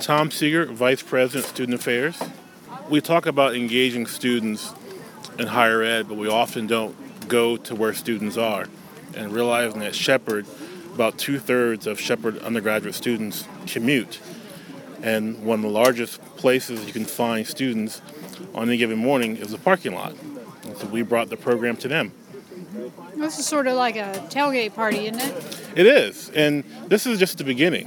Tom Seeger, Vice President, Student Affairs. We talk about engaging students in higher ed, but we often don't go to where students are. And realizing that Shepherd, about 2/3 of Shepherd undergraduate students commute. And one of the largest places you can find students on any given morning is the parking lot. And so we brought the program to them. This is sort of like a tailgate party, isn't it? It is, and this is just the beginning.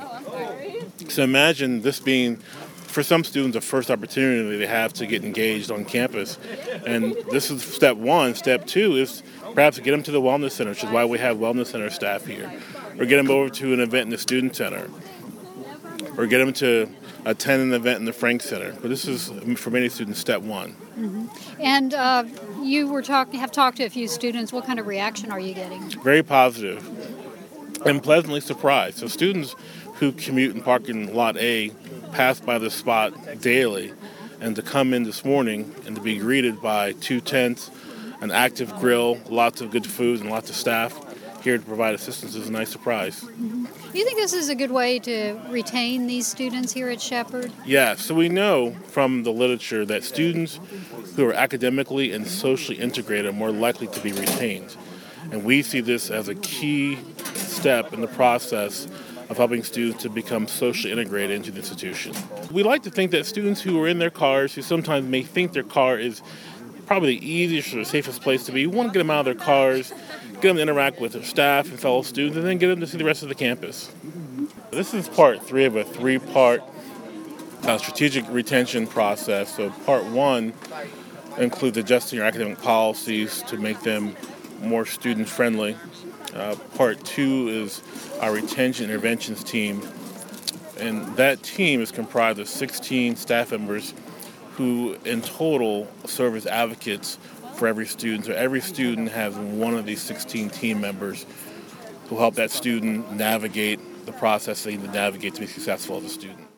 So imagine this being, for some students, the first opportunity they have to get engaged on campus. And this is step one. Step two is perhaps get them to the Wellness Center, which is why we have Wellness Center staff here. Or get them over to an event in the Student Center. Or get them to attend an event in the Frank Center. But this is, for many students, step one. Mm-hmm. And you have talked to a few students. What kind of reaction are you getting? Very positive and pleasantly surprised. So students who commute in parking lot A pass by this spot daily, and to come in this morning and to be greeted by 2 tents, an active grill, lots of good food, and lots of staff here to provide assistance is a nice surprise. Mm-hmm. Do you think this is a good way to retain these students here at Shepherd? Yeah, so we know from the literature that students who are academically and socially integrated are more likely to be retained. And we see this as a key step in the process of helping students to become socially integrated into the institution. We like to think that students who are in their cars, who sometimes may think their car is probably the easiest or the safest place to be, we want to get them out of their cars, get them to interact with their staff and fellow students, and then get them to see the rest of the campus. This is part 3 of a 3-part strategic retention process. So part 1 includes adjusting your academic policies to make them more student-friendly. Part 2 is our retention interventions team, and that team is comprised of 16 staff members who in total serve as advocates for every student. So every student has one of these 16 team members who help that student navigate the process they need to navigate to be successful as a student.